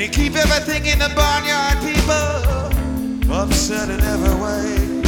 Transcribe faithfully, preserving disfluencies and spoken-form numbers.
And you keep everything in the barnyard, people, upset in every way.